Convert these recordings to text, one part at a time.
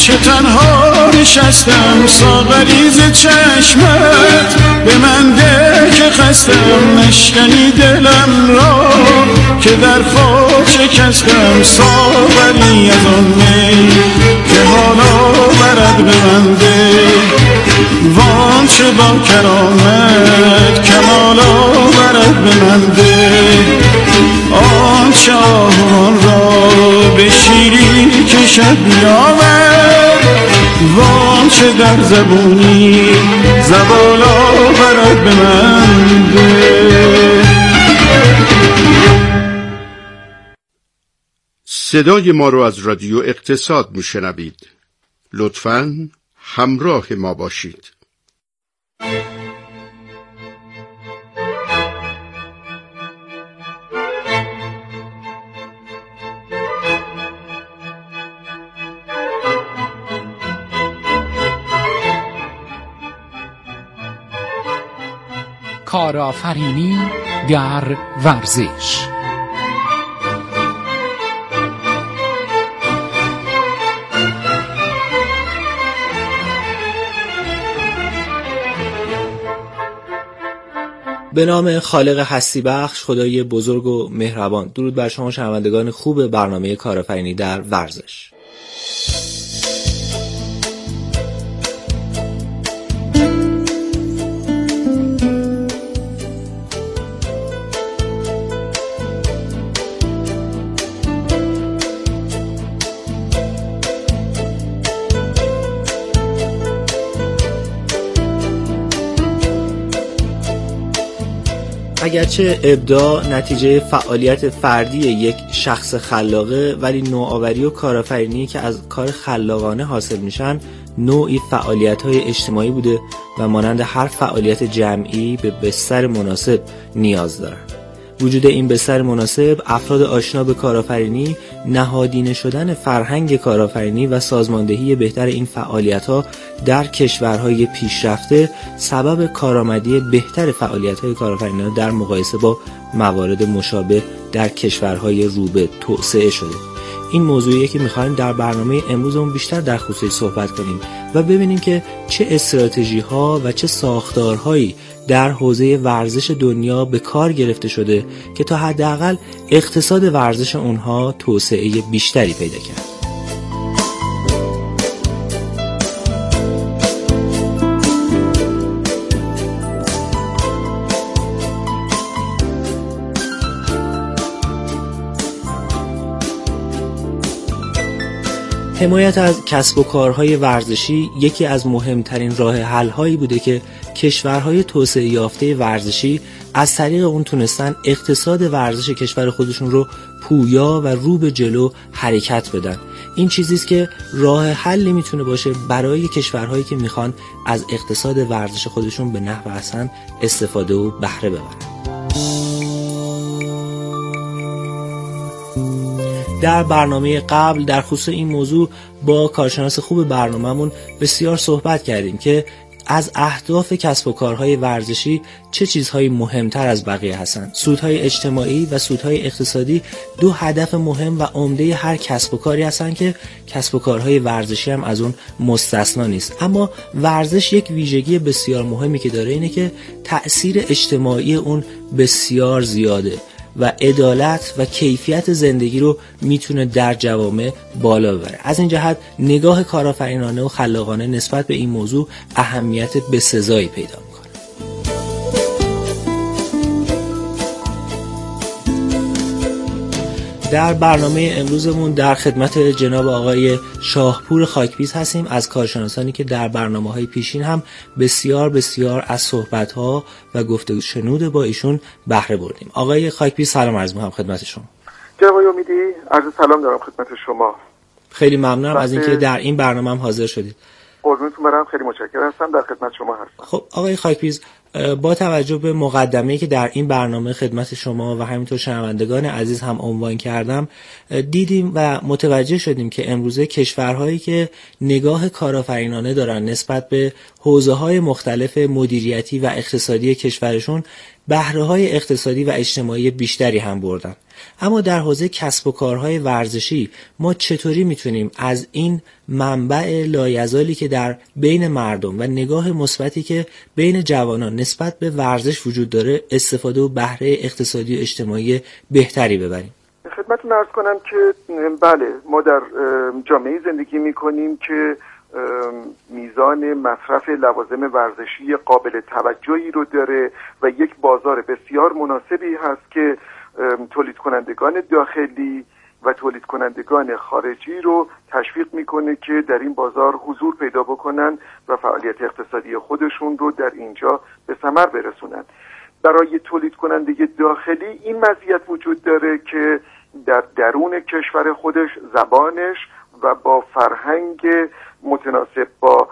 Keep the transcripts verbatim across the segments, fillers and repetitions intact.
که تنها نشستم ساغری ز چشمت به من ده که خستم نشکنی دلم را که در خود شکستم ساغری از آن می که حالا برد به من ده وان چه با کرامت کمالا برد به من ده آن چه آهوان را به شیری کشد بیامد وان چه در زبونی زبالا برد به من ده. صدای ما رو از رادیو اقتصاد میشنوید. لطفاً همراه ما باشید. کارآفرینی در ورزش. به نام خالق هستی بخش، خدای بزرگ و مهربان. درود بر شما شنوندگان خوب برنامه کارآفرینی در ورزش. اگرچه ابداع نتیجه فعالیت فردی یک شخص خلاقه، ولی نوآوری و کارآفرینی که از کار خلاقانه حاصل میشن نوعی فعالیت‌های اجتماعی بوده و مانند هر فعالیت جمعی به بستر مناسب نیاز دارن. وجود این بستر مناسب، افراد آشنا به کارآفرینی، نهادینه شدن فرهنگ کارآفرینی و سازماندهی بهتر این فعالیت‌ها در کشورهای پیشرفته سبب کارآمدی بهتر فعالیت‌های کارآفرینی در مقایسه با موارد مشابه در کشورهای رو به توسعه شده. این موضوعیه که می‌خوایم در برنامه امروزمون بیشتر در خصوصش صحبت کنیم و ببینیم که چه استراتژی‌ها و چه ساختارهایی در حوزه ورزش دنیا به کار گرفته شده که تا حداقل اقتصاد ورزش اونها توسعه بیشتری پیدا کرد. حمایت از کسب و کارهای ورزشی یکی از مهمترین راه حل‌هایی بوده که کشورهای توسعه یافته ورزشی از طریق اون تونستن اقتصاد ورزش کشور خودشون رو پویا و رو به جلو حرکت بدن. این چیزی است که راه حلی میتونه باشه برای کشورهایی که میخوان از اقتصاد ورزش خودشون به نحو احسن استفاده و بهره ببرن. در برنامه قبل در خصوص این موضوع با کارشناس خوب برنامه‌مون بسیار صحبت کردیم که از اهداف کسب و کارهای ورزشی چه چیزهایی مهمتر از بقیه هستند. سودهای اجتماعی و سودهای اقتصادی دو هدف مهم و عمده هر کسب و کاری هستند که کسب و کارهای ورزشی هم از اون مستثنا نیست. اما ورزش یک ویژگی بسیار مهمی که داره اینه که تأثیر اجتماعی اون بسیار زیاده و عدالت و کیفیت زندگی رو میتونه در جوامع بالا ببره. از این جهت نگاه کارآفرینانه و خلاقانه نسبت به این موضوع اهمیت بسزایی پیدا میکنه. در برنامه امروزمون در خدمت جناب آقای شاهپور خاکبیز هستیم، از کارشناسانی که در برنامه‌های پیشین هم بسیار بسیار از صحبت‌ها و گفتگو شنود با ایشون بهره بردیم. آقای خاکبیز سلام عرض می‌کنم خدمت شما. جناب امیدی، عرض سلام دارم خدمت شما. خیلی ممنونم از اینکه در این برنامه هم حاضر شدید. قربونتون برم، خیلی متشکرم، هستم در خدمت شما هستم. خب آقای خاکبیز، با توجه به مقدمه‌ای که در این برنامه خدمت شما و همینطور شنوندگان عزیز هم عنوان کردم، دیدیم و متوجه شدیم که امروزه کشورهایی که نگاه کارآفرینانه دارن نسبت به حوزه‌های مختلف مدیریتی و اقتصادی کشورشون بهره‌های اقتصادی و اجتماعی بیشتری هم بردن. اما در حوزه کسب و کارهای ورزشی ما چطوری میتونیم از این منبع لایزالی که در بین مردم و نگاه مثبتی که بین جوانان نسبت به ورزش وجود داره استفاده و بهره اقتصادی و اجتماعی بهتری ببریم؟ خدمتتون عرض کنم که بله، ما در جامعه زندگی میکنیم که میزان مصرف لوازم ورزشی قابل توجهی رو داره و یک بازار بسیار مناسبی هست که تولید کنندگان داخلی و تولید کنندگان خارجی رو تشویق میکنه که در این بازار حضور پیدا بکنن و فعالیت اقتصادی خودشون رو در اینجا به ثمر برسونن. برای تولید کننده داخلی این مزیت وجود داره که در درون کشور خودش زبانش و با فرهنگ متناسب با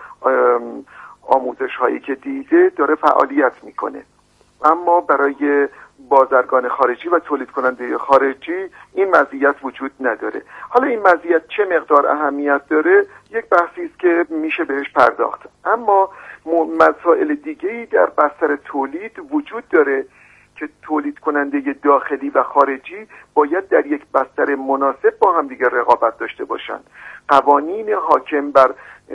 آموزش هایی که دیده داره فعالیت میکنه. اما برای بازرگان خارجی و تولید کننده خارجی این مزیت وجود نداره. حالا این مزیت چه مقدار اهمیت داره یک بحثی است که میشه بهش پرداخت، اما مسائل دیگه‌ای در بستر تولید وجود داره که تولید کننده داخلی و خارجی باید در یک بستر مناسب با هم دیگر رقابت داشته باشن. قوانین حاکم بر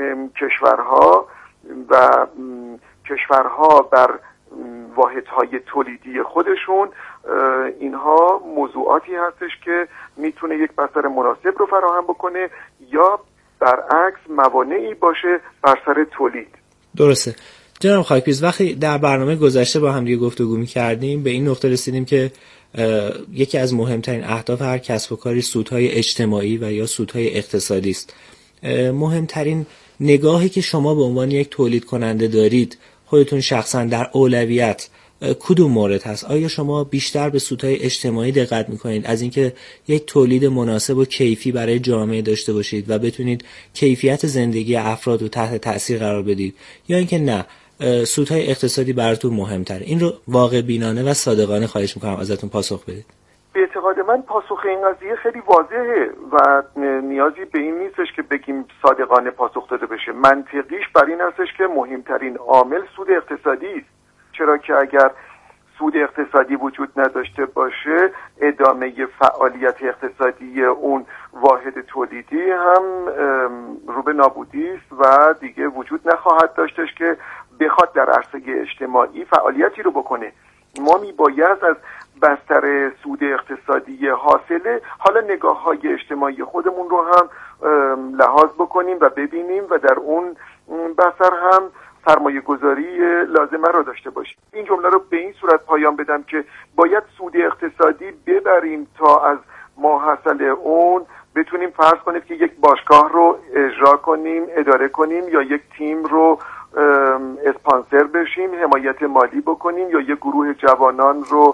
کشورها و کشورها بر واحدهای تولیدی خودشون، اینها موضوعاتی هستش که میتونه یک بستر مناسب رو فراهم بکنه یا برعکس موانعی باشه بر سر تولید. درسته. جناب خاکریز، وقتی در برنامه گذشته با هم دیگه گفتگو می‌کردیم به این نقطه رسیدیم که یکی از مهمترین اهداف هر کسب و کاری سودهای اجتماعی و یا سودهای اقتصادی است. مهمترین نگاهی که شما به عنوان یک تولید کننده دارید خودتون شخصا در اولویت کدوم مورد هست؟ آیا شما بیشتر به سودهای اجتماعی دقت میکنید از اینکه یک تولید مناسب و کیفی برای جامعه داشته باشید و بتونید کیفیت زندگی افراد رو تحت تأثیر قرار بدید، یا اینکه نه سودهای اقتصادی براتون مهمتره؟ این رو واقع بینانه و صادقانه خواهش میکنم ازتون پاسخ بدید. به اعتقاد من پاسخ این قضیه خیلی واضحه و نیازی به این نیستش که بگیم صادقانه پاسخ داده بشه. منطقیش بر این هستش که مهمترین عامل سود اقتصادی است، چرا که اگر سود اقتصادی وجود نداشته باشه ادامه فعالیت اقتصادی اون واحد تولیدی هم رو به نابودی است و دیگه وجود نخواهد داشتش که بخواد در عرصه اجتماعی فعالیتی رو بکنه. ما میباید از بستر سود اقتصادی حاصله حالا نگاه های اجتماعی خودمون رو هم لحاظ بکنیم و ببینیم و در اون بستر هم سرمایه گذاری لازمه رو داشته باشیم. این جمله رو به این صورت پایان بدم که باید سود اقتصادی ببریم تا از ماحصل اون بتونیم فرض کنید که یک باشگاه رو اجرا کنیم، اداره کنیم یا یک تیم رو اسپانسر بشیم، حمایت مالی بکنیم یا یک گروه جوانان رو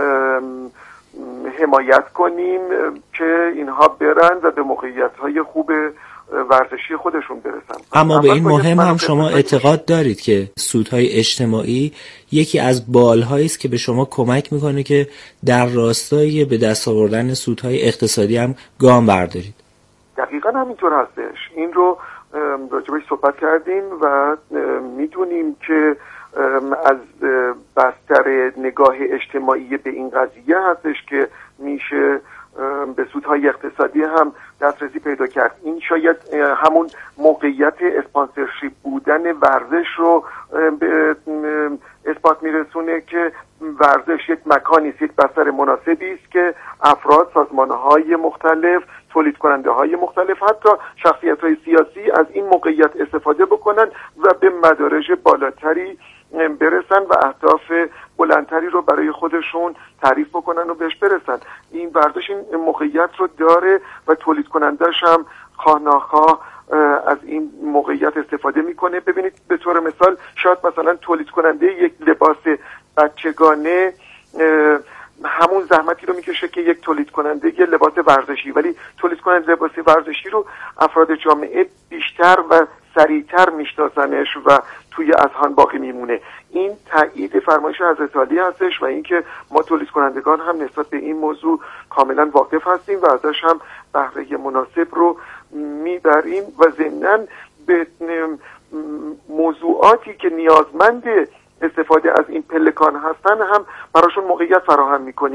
حمایت کنیم که اینها برن و به موقعیت‌های خوب ورزشی خودشون برسن. اما به این مهم هم شما اعتقاد دارید که سودهای اجتماعی یکی از بالهایی است که به شما کمک میکنه که در راستای به دست آوردن سودهای اقتصادی هم گام بردارید؟ دقیقاً همینطور هستش. این رو راجبش صحبت کردیم و میدونیم که از بستر نگاه اجتماعی به این قضیه هستش که میشه به سودهای اقتصادی هم دسترسی پیدا کرد. این شاید همون موقعیت اسپانسرشیپ بودن ورزش رو به اثبات میرسونه که ورزش یک مکانی است، یک بستر مناسبی است که افراد، سازمان‌های مختلف، تولید کننده های مختلف، حتی شخصیت های سیاسی از این موقعیت استفاده بکنن و به مدارج بالاتری برسن و اهداف بلندتری رو برای خودشون تعریف بکنن و بهش برسن. این ورزش این موقعیت رو داره و تولید کنندش هم خواه ناخواه از این موقعیت استفاده میکنه. ببینید به طور مثال شاید مثلا تولید کننده یک لباس بچگانه همون زحمتی رو میکشه که یک تولید کننده یه لباس ورزشی، ولی تولید کننده لباس ورزشی رو افراد جامعه بیشتر و سریعتر میشناسنش و توی اذهان باقی میمونه. این تایید فرمایش حضرت عالی هستش و اینکه ما تولید کنندگان هم نسبت به این موضوع کاملا واقف هستیم و ازش هم بهره مناسب رو میبریم و ضمناً به موضوعاتی که نیازمند استفاده از این پلکان هستن هم براشون موقعیت فراهم میکنیم.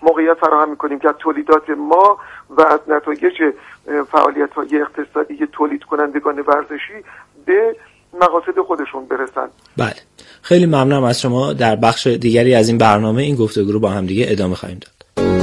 موقعیت فراهم میکنیم که از تولیدات ما و از نتایج فعالیت‌های اقتصادی تولید کنندگان ورزشی به مقاصد خودشون برسن. بله، خیلی ممنونم از شما. در بخش دیگری از این برنامه این گفتگو رو با هم دیگه ادامه خواهیم داد.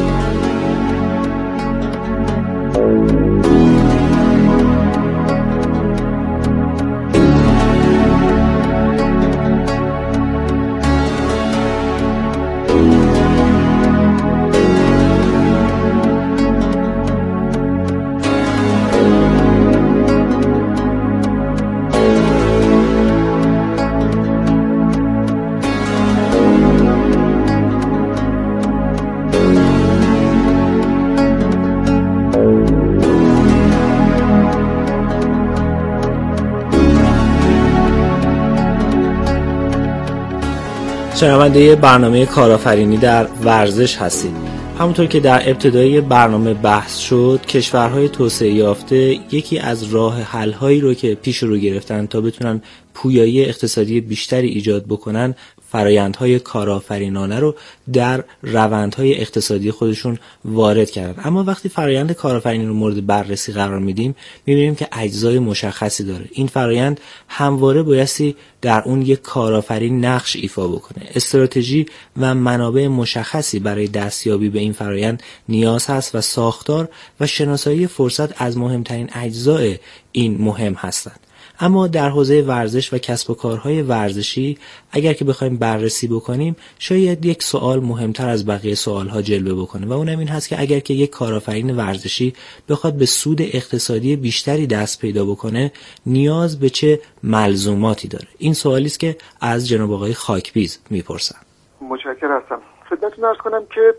شنونده برنامه کارآفرینی در ورزش هستید. همونطور که در ابتدای برنامه بحث شد، کشورهای توسعه یافته یکی از راه حل‌هایی رو که پیش رو گرفتن تا بتونن پویایی اقتصادی بیشتری ایجاد بکنن، فرایندهای کارآفرینانه رو در روندهای اقتصادی خودشون وارد کردن. اما وقتی فرایند کارآفرینی رو مورد بررسی قرار میدیم، میبینیم که اجزای مشخصی داره. این فرایند همواره بایستی در اون یک کارآفرین نقش ایفا بکنه. استراتژی و منابع مشخصی برای دستیابی به این فرایند نیاز هست و ساختار و شناسایی فرصت از مهمترین اجزای این مهم هستند. اما در حوزه ورزش و کسب و کارهای ورزشی اگر که بخوایم بررسی بکنیم، شاید یک سوال مهمتر از بقیه سوالها جلوه بکنه و اونم این هست که اگر که یک کارآفرین ورزشی بخواد به سود اقتصادی بیشتری دست پیدا بکنه، نیاز به چه ملزوماتی داره؟ این سوالی است که از جناب آقای خاکبیز میپرسم. متشکرم هستم. خدمتتون عرض کنم که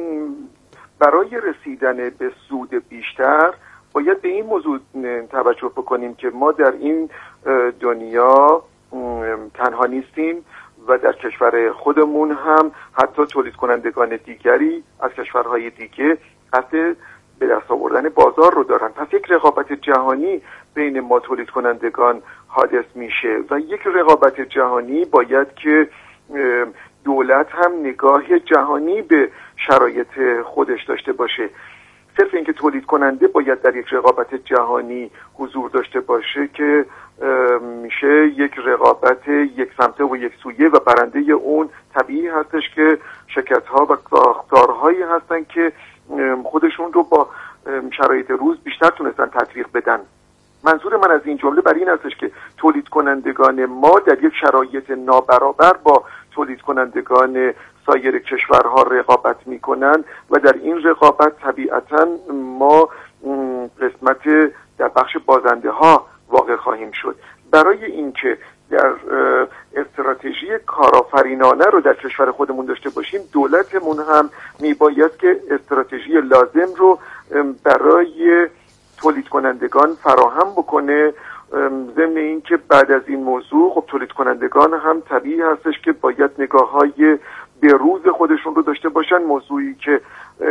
برای رسیدن به سود بیشتر باید به این موضوع توجه بکنیم که ما در این دنیا تنها نیستیم و در کشور خودمون هم حتی تولید کنندگان دیگری از کشورهای دیگه قصد به دست آوردن بازار رو دارن. پس یک رقابت جهانی بین ما تولید کنندگان حادث میشه و یک رقابت جهانی باید که دولت هم نگاه جهانی به شرایط خودش داشته باشه. صرف اینکه تولید کننده باید در یک رقابت جهانی حضور داشته باشه که میشه یک رقابت یک سمته و یک سویه و برنده اون طبیعی هستش که شرکت‌ها و ساختارهایی هستن که خودشون رو با شرایط روز بیشتر تونستن تطبیق بدن. منظور من از این جمله بر این هستش که تولید کنندگان ما در یک شرایط نابرابر با تولید کنندگان سایر کشورها رقابت میکنن و در این رقابت طبیعتاً ما قسمت در بخش بازنده ها واقع خواهیم شد. برای اینکه در استراتژی کارآفرینانه رو در کشور خودمون داشته باشیم، دولتمون هم میباید که استراتژی لازم رو برای تولید کنندگان فراهم بکنه. ضمن این که بعد از این موضوع خب تولید کنندگان هم طبیعی هستش که باید نگاه‌های به روز خودشون رو داشته باشن. موضوعی که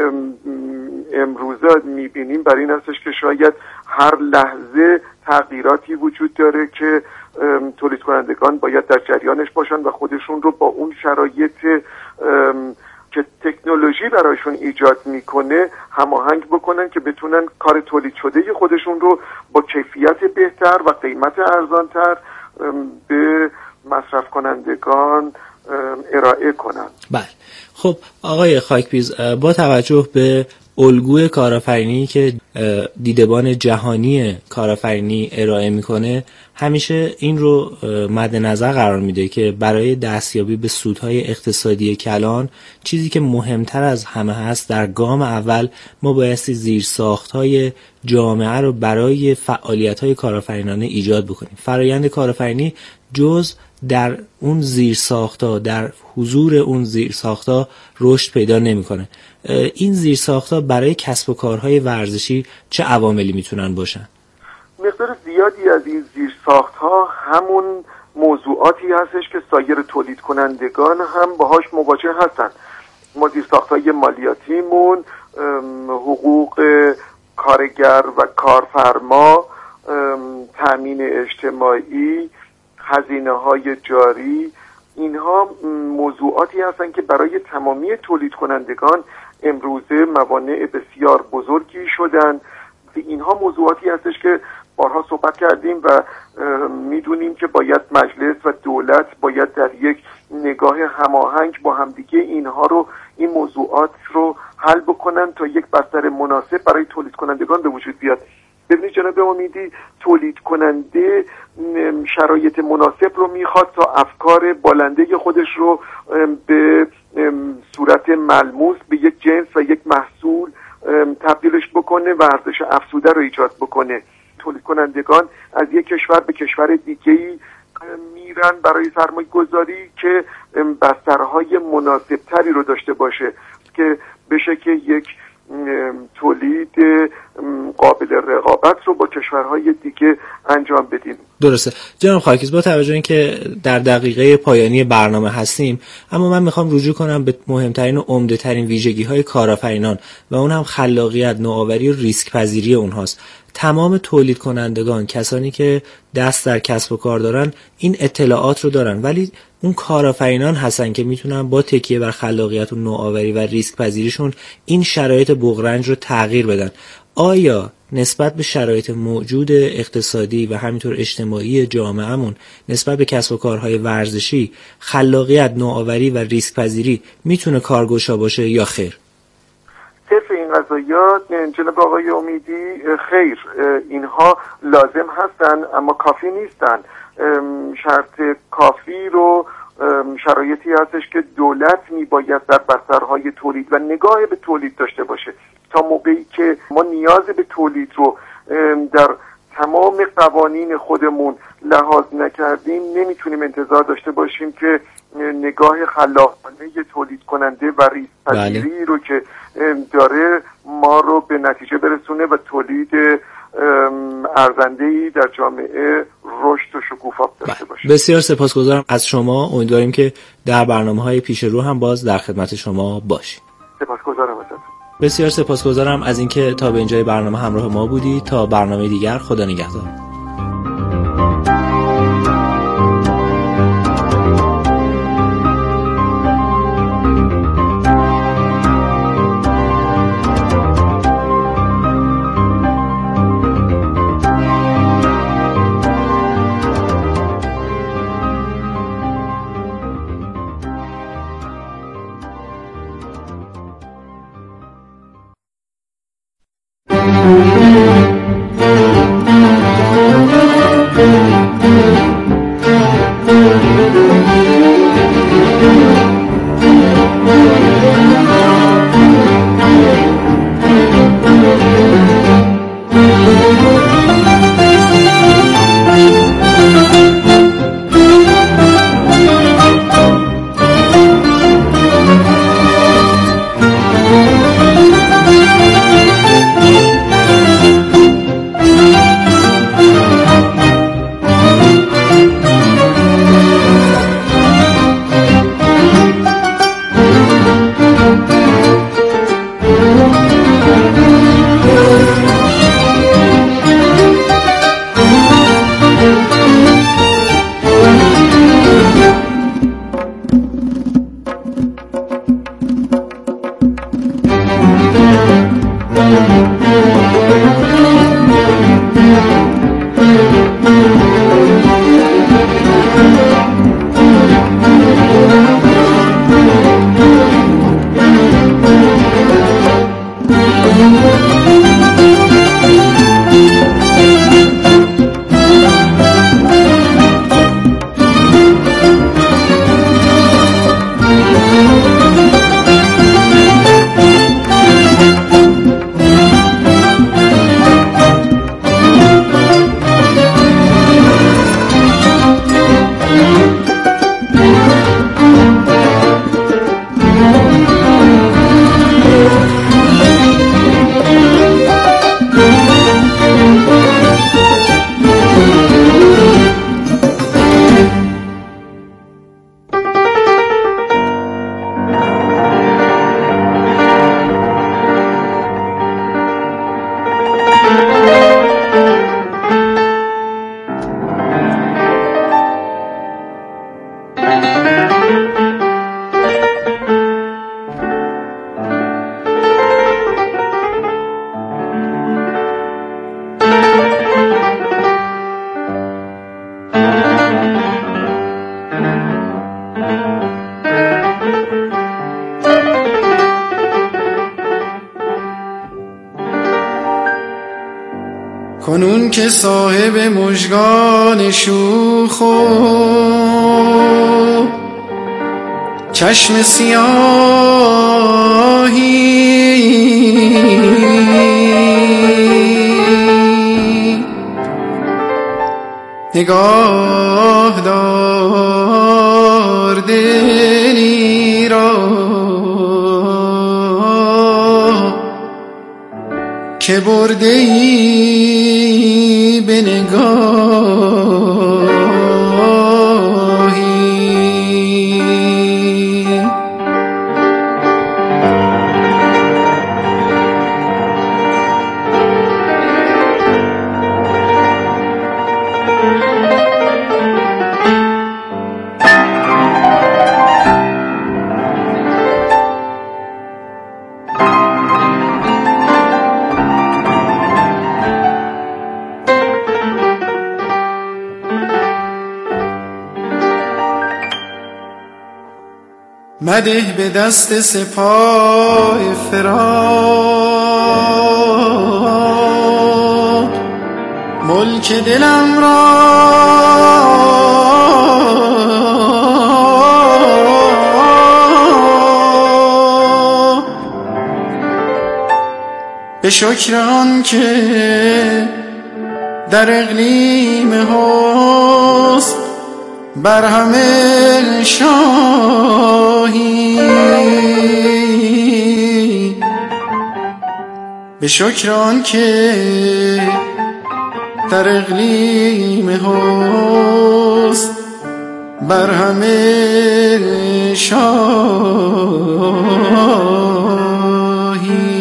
امروزه میبینیم بر این هستش که شاید هر لحظه تغییراتی وجود داره که تولید کنندگان باید در جریانش باشن و خودشون رو با اون شرایط که تکنولوژی برایشون ایجاد میکنه هماهنگ بکنن که بتونن کار تولید شده خودشون رو با کیفیت بهتر و قیمت ارزانتر به مصرف کنندگان ارائه کنن. بله. خب آقای خاکبیز، با توجه به الگوی کارآفرینی که دیدبان جهانی کارآفرینی ارائه میکنه، همیشه این رو مد نظر قرار میده که برای دستیابی به سودهای اقتصادی کلان، چیزی که مهمتر از همه هست در گام اول ما بایستی زیرساختهای جامعه رو برای فعالیت‌های کارآفرینانه ایجاد بکنیم. فرایند کارآفرینی جز در اون زیرساخت‌ها، در حضور اون زیرساخت‌ها رشد پیدا نمی‌کنه. این زیرساخت‌ها برای کسب و کارهای ورزشی چه عواملی میتونن باشن؟ مقدار زیادی از این زیرساخت‌ها همون موضوعاتی هستش که سایر تولید کنندگان هم باهاش مواجه هستن. ما زیرساخت‌های مالیاتیمون، حقوق کارگر و کارفرما، تأمین اجتماعی، هزینه‌های جاری، اینها موضوعاتی هستن که برای تمامی تولید کنندگان امروزه موانع بسیار بزرگی شدن. اینها موضوعاتی هستش که بارها صحبت کردیم و میدونیم که باید مجلس و دولت باید در یک نگاه هماهنگ با همدیگه اینها رو این موضوعات رو حل بکنن تا یک بستر مناسب برای تولید کنندگان به وجود بیاد. ببینید جناب امیدی، تولید کننده شرایط مناسب رو میخواد تا افکار بالنده خودش رو به صورت ملموس به یک جنس و یک محصول تبدیلش بکنه و ارزش افزوده رو ایجاد بکنه. تولید کنندگان از یک کشور به کشور دیگه‌ای میرن برای سرمایه گذاری که بسترهای مناسب تری رو داشته باشه که بشه که یک تولید قابل رقابت رو با کشورهای دیگه انجام بدیم. درسته جناب خاکیز، با توجه اینکه در دقیقه پایانی برنامه هستیم، اما من میخوام رجوع کنم به مهمترین و عمده ترین ویژگی های کارآفرینان و اون هم خلاقیت، نوآوری و ریسک پذیری اونهاست. تمام تولید کنندگان، کسانی که دست در کسب و کار دارن، این اطلاعات رو دارن، ولی اون کارآفرینان هستن که میتونن با تکیه بر خلاقیت و نوآوری و ریسک پذیریشون این شرایط بغرنج رو تغییر بدن. آیا نسبت به شرایط موجود اقتصادی و همینطور اجتماعی جامعهمون نسبت به کسب و کارهای ورزشی خلاقیت، نوآوری و ریسک پذیری میتونه کارگشا باشه یا خیر؟ طرف این قضايا جناب آقای امیدی، خیر، اینها لازم هستن اما کافی نیستن. شرط کافی رو شرایطی هستش که دولت میباید در بسترهای تولید و نگاه به تولید داشته باشه. تا موقعی که ما نیاز به تولید رو در تمام قوانین خودمون لحاظ نکردیم، نمیتونیم انتظار داشته باشیم که نگاه خلاقانه تولید کننده و ریسک پذیری رو که داره ما رو به نتیجه برسونه و تولید ارزنده‌ای در جامعه رشد و شکوفا داشته باشه. بسیار سپاسگزارم از شما. امیدواریم که در برنامه‌های پیش رو هم باز در خدمت شما باشیم. سپاسگزارم ازتون. بسیار سپاسگزارم از اینکه تا به اینجای برنامه همراه ما بودی. تا برنامه دیگر، خدا نگهدار. کنون که صاحب مژگان شوخ و چشم سیاهی نگاه دار دلی را که برده ای به نگاهی. مده به دست سپاه فراق ملک دلم را، به شکر آن که در اقلیم حسن بر همه شاهی، به شکر آن که در اقلیم حسن بر همه شاهی.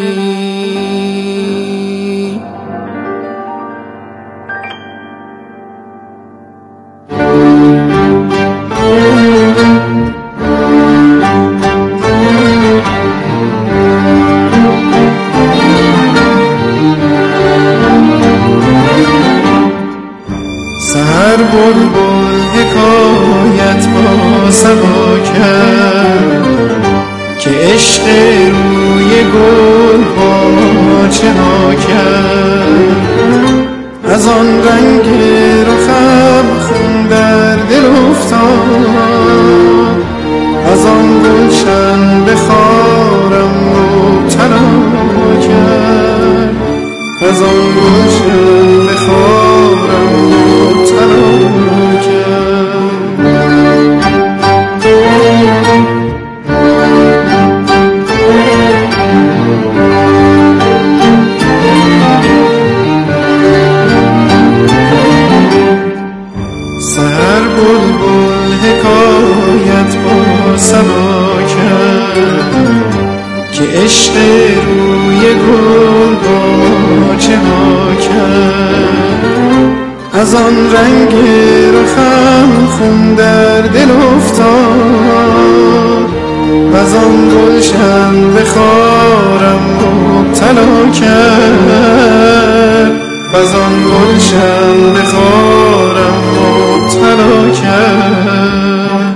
بلبل حکایت با صبا کرد که عشق روی گل باچه ها کرد، از آن رنگ رخم خون در دل افتاد، از آن گلشن به خارم مبتلا کرد، از آن گلشن به خارم مبتلا عشق روی گل باچه ها کرد، از آن رنگ رخم خون در دل افتاد، از آن گلشن به خارم مبتلا کرد، از آن گلشن به خارم مبتلا کرد.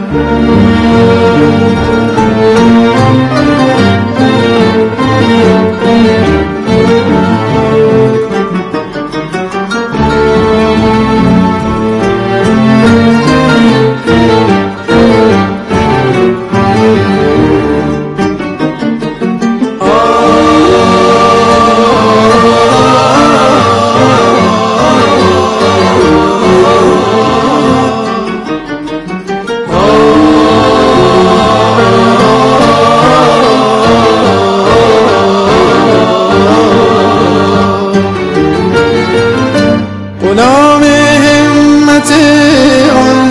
غلام همت آن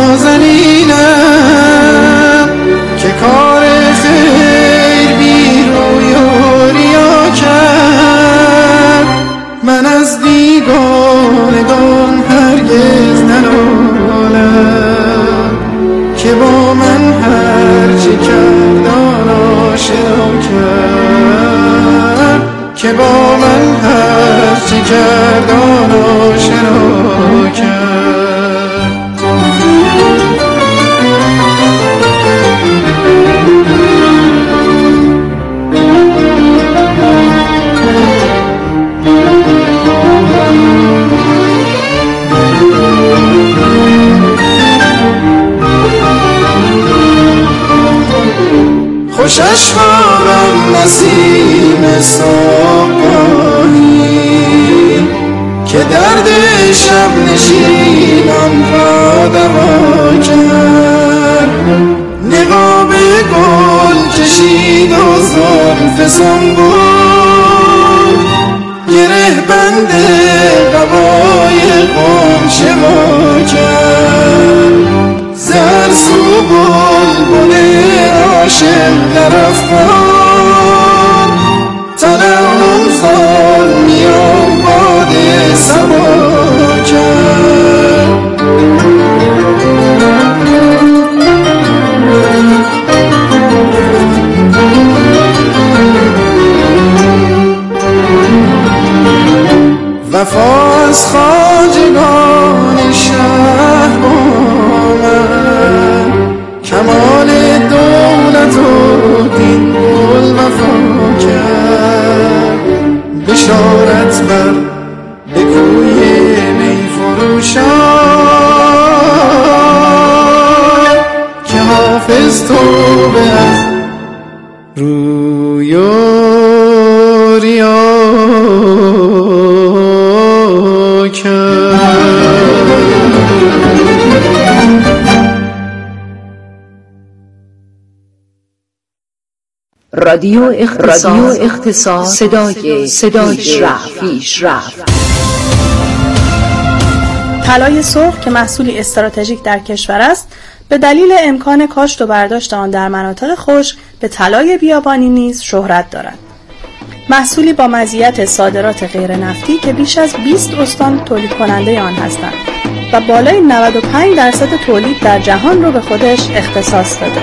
نازنینم که کار خیر بی روی و ریا کرد، من از بیگانگان هرگز ننالم که با من هر چه کرد آن آشنا کرد، که با من هر چه کرد آن آشنا کرد. صبحگاهی که درد شب نشینان را دوا کرد. نقاب گل کشید و زلف سنبول گره بند قبای غنچه وا کرد. زر سو بلبل عاشق در افغان تنم زال میان باد صبا کرد. وفا از خواجگان شهر با من کمال دولت و دین گل وفا کرد. بشارت بر به کوی می فروشان که حافظ توبه از روی و ریا رادیو اختصاص, رادیو اختصاص صدای صدای پیش رفت. طلای سرخ که محصولی استراتژیک در کشور است، به دلیل امکان کاشت و برداشت آن در مناطق خشک به طلای بیابانی نیز شهرت دارد. محصولی با مزیت صادرات غیر نفتی که بیش از بیست استان تولید کننده آن هستند و بالای نود و پنج درصد تولید در جهان رو به خودش اختصاص داده.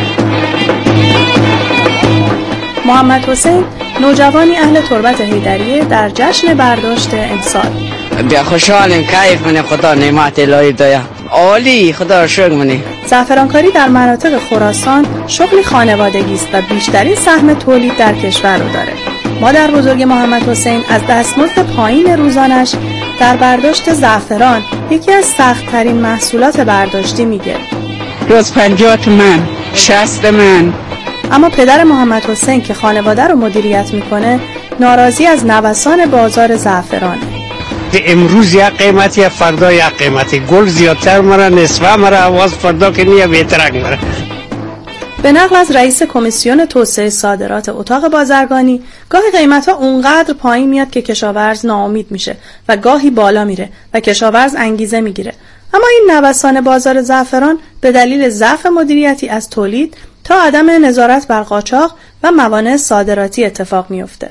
محمد حسین، نوجوانی اهل تربت حیدریه، در جشن برداشت امسال بیا خوشحالیم، کیف منه، خدا نعمت الهی دایا عالی، خدا رو شکر منه. زعفرانکاری در مناطق خراسان شغلی خانوادگی است و بیشترین سهم تولید در کشور رو داره. مادر بزرگ محمد حسین از دستمزد پایین روزانش در برداشت زعفران، یکی از سخت‌ترین محصولات برداشتی، میگه. روز پنجاه تومن، شصت من. اما پدر محمد حسین که خانواده رو مدیریت میکنه، ناراضی از نوسان بازار زعفرانه. امروز یک قیمتی، فردا یک قیمتی، گل زیادتر مره، نصفه مره، آواز فردا که نیه بهترک مره. به نقل از رئیس کمیسیون توسعه صادرات اتاق بازرگانی، گاهی قیمت‌ها اونقدر پایین میاد که کشاورز ناامید میشه و گاهی بالا میره و کشاورز انگیزه میگیره. اما این نوسان بازار زعفران به دلیل ضعف مدیریتی از تولید تا عدم نظارت بر قاچاق و موانع صادراتی اتفاق میفته.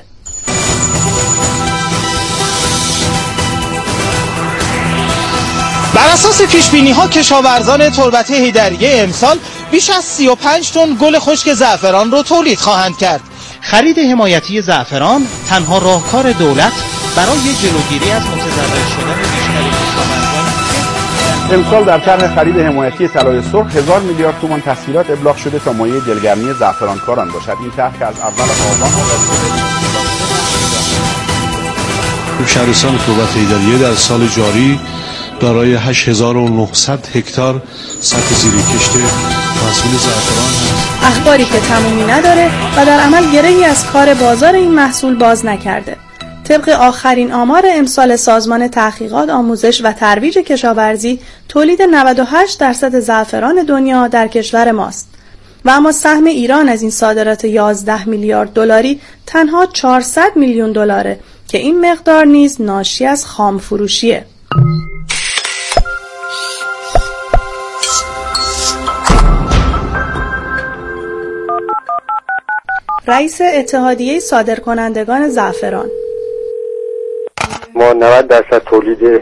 بر اساس پیشبینی‌ها کشاورزان تربت حیدریه امسال بیش از سی و پنج تن گل خشک زعفران را تولید خواهند کرد. خرید حمایتی زعفران تنها راهکار دولت برای جلوگیری از متضرر شدن بیشتر کشاورزان. امسال در طرح خرید حمایتی طلای سرخ هزار میلیارد تومان تسهیلات ابلاغ شده تا مایه دلگرمی زعفرانکاران باشد. این طرح که از اول آبان آغاز شده. شهرستان تربت حیدریه در سال جاری دارای هشت هزار و نهصد هکتار سطح زیر کشت محصول زعفران هست. اخباری که تمومی نداره و در عمل گرهی از کار بازار این محصول باز نکرده. طبق آخرین آمار امسال سازمان تحقیقات، آموزش و ترویج کشاورزی، تولید نود و هشت درصد زعفران دنیا در کشور ماست و اما سهم ایران از این صادرات یازده میلیارد دلاری تنها چهارصد میلیون دلاره که این مقدار نیز ناشی از خام فروشیه. رئیس اتحادیه صادرکنندگان زعفران: ما نود درصد تولید